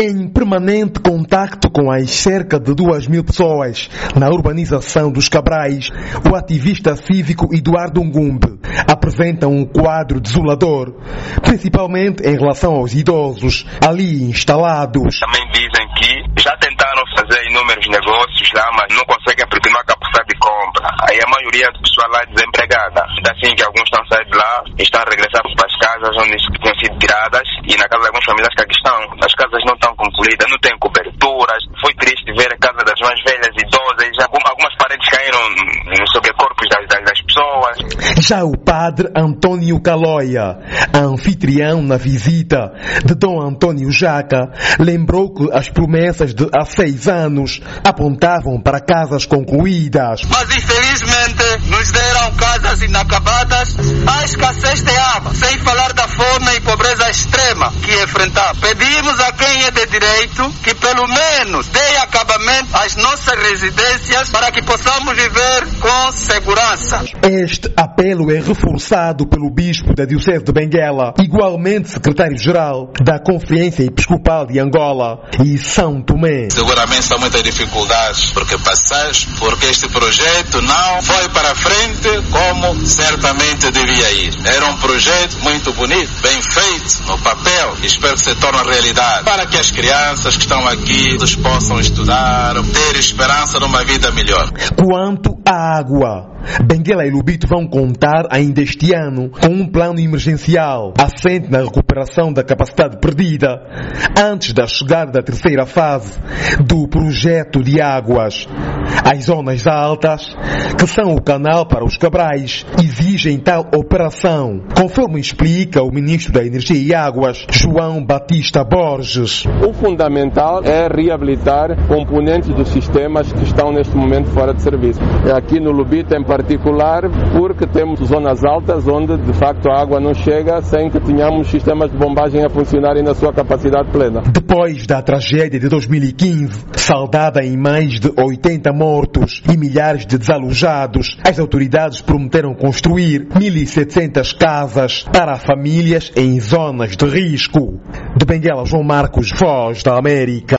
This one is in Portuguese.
Em permanente contacto com as cerca de 2.000 pessoas na urbanização dos Cabrais, o ativista cívico Eduardo Ngumbe apresenta um quadro desolador, principalmente em relação aos idosos ali instalados. Também dizem que já tentaram fazer inúmeros negócios lá, mas não conseguem porque não há capacidade de compra. Aí a maioria do pessoal lá é desempregada. Assim que alguns estão saindo de lá, estão a regressar para as casas onde tinham sido tiradas, e na casa de algumas famílias que aqui estão, as casas não estão concluídas, não têm coberturas. Foi triste ver a casa das mais velhas e idosas, já algumas paredes caíram sobre corpos das pessoas. Já o padre Antônio Caloia, anfitrião na visita de Dom Antônio Jaca, lembrou que as promessas de há 6 anos apontavam para casas concluídas. Mas infelizmente nos deram casas inacabadas, a escassez de água, sem falar da fome e pobreza extrema que enfrentamos. Pedimos a quem é de direito que pelo menos dê acabamento às nossas residências para que possamos viver com segurança. Este apelo é reforçado pelo bispo da Diocese de Benguela, igualmente secretário-geral da Conferência Episcopal de Angola e São Tomé. Seguramente são muitas dificuldades porque este projeto não foi para frente como certamente devia ir. Era um projeto muito bonito, bem feito no papel, e espero que se torne realidade para que as crianças que estão aqui possam estudar, ter esperança numa vida melhor. Quanto à água, Benguela e Lubito vão contar ainda este ano com um plano emergencial assente na recuperação da capacidade perdida antes da chegada da terceira fase do projeto de águas. As zonas altas, que são o canal para os Cabrais, exigem tal operação, conforme explica o ministro da Energia e Águas, João Batista Borges. O fundamental é reabilitar componentes dos sistemas que estão neste momento fora de serviço. Aqui no Lubito em particular, porque temos zonas altas onde de facto a água não chega sem que tenhamos sistemas de bombagem a funcionarem na sua capacidade plena. Depois da tragédia de 2015, saldada em mais de 80 mortos e milhares de desalojados, as autoridades prometeram construir 1.700 casas para famílias em zonas de risco. De Benguela, João Marcos, Voz da América.